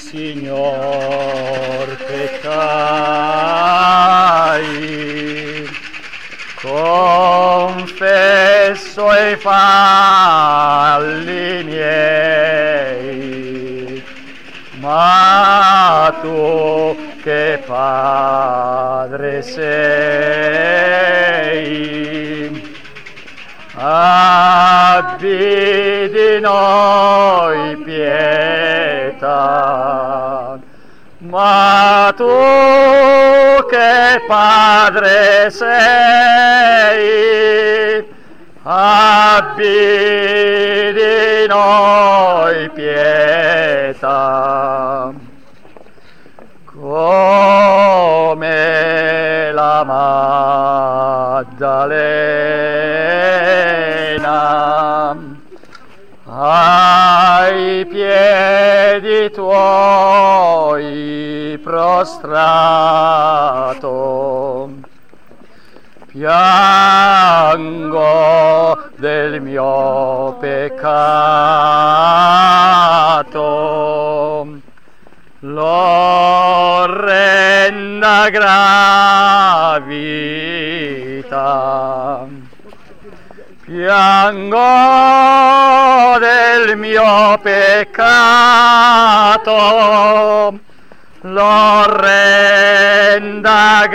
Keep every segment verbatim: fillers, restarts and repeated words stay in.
Signor, peccai, confesso i falli miei, ma tu che Padre sei, abbi di noi pietà, ma tu che Padre sei, abbi di noi pietà. Come la Maddalena ai piedi tuoi prostrato, piango del mio peccato, l'orrenda gravità. Piango del mio peccato, l'orrenda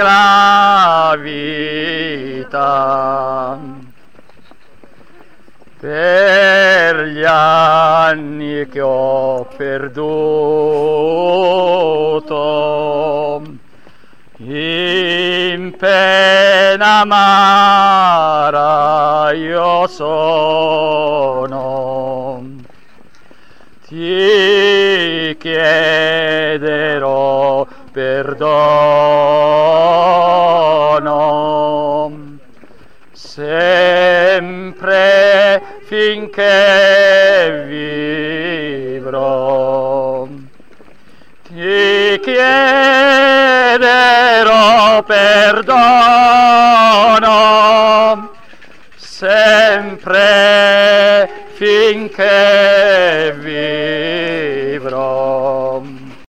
gravità. Per gli anni che ho perduto, in pena amara io sono, ti chiederò perdono, sempre finché vivrò. Ti chiederò perdono, sempre finché vivrò.